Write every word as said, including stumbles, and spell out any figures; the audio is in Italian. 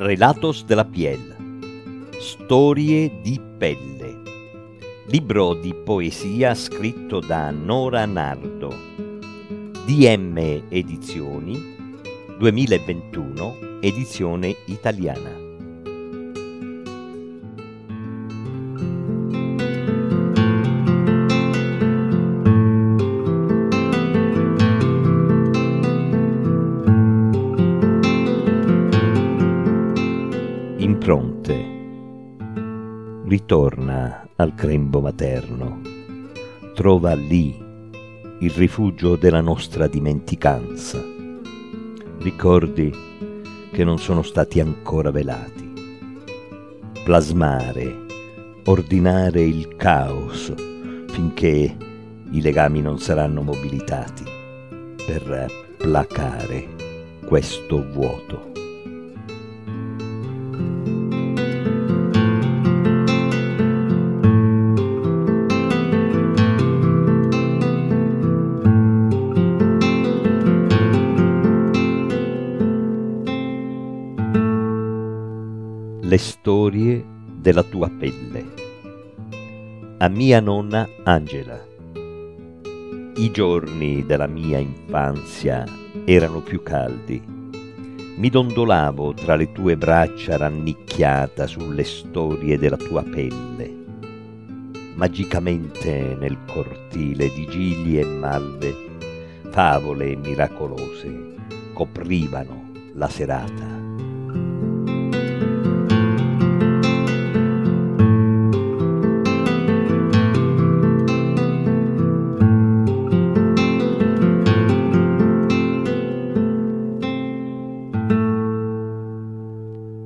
Relatos de la piel. Storie di pelle. Libro di poesia scritto da Nora Nardo. D M Edizioni duemilaventuno, edizione italiana. Impronte. Ritorna al grembo materno. Trova lì il rifugio della nostra dimenticanza. Ricordi che non sono stati ancora velati. Plasmare, ordinare il caos finché i legami non saranno mobilitati per placare questo vuoto. Le storie della tua pelle. A mia nonna Angela. I giorni della mia infanzia erano più caldi. Mi dondolavo tra le tue braccia rannicchiata sulle storie della tua pelle. Magicamente nel cortile di gigli e malve, favole miracolose coprivano la serata.